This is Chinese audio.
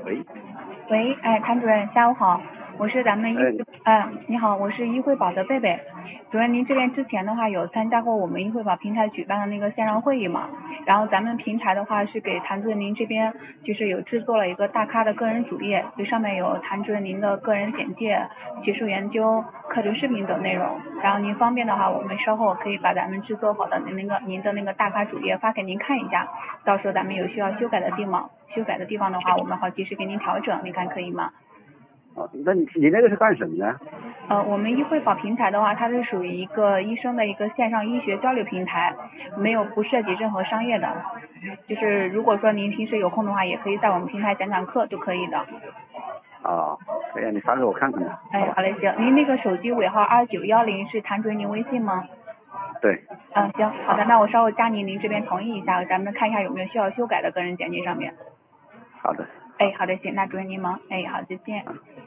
喂， 喂，哎，谭主任，下午好，我是咱们你好，我是医惠宝的贝贝。主任，您这边之前的话有参加过我们医惠宝平台举办的那个线上会议嘛？然后咱们平台的话是给谭主任您这边就是有制作了一个大咖的个人主页，就上面有谭主任您的个人简介、学术研究、课程视频等内容。然后您方便的话，我们稍后可以把咱们制作好的您的那个大咖主页发给您看一下，到时候咱们有需要修改的地方的话，我们好及时给您调整，您看可以吗？ 那你那个是干什么呢？ 我们医惠宝平台的话，它是属于一个医生的一个线上医学交流平台，不涉及任何商业的。就是如果说您平时有空的话，也可以在我们平台讲讲课就可以的。 可以啊，你发给我看看。 哎，好嘞，行。您那个手机尾号2910是谭主任您微信吗？ 对。 行，好的，那我稍后加您这边同意一下，咱们看一下有没有需要修改的个人简介上面。 好的。 哎，好的，行，那主任您忙。哎，好，再见。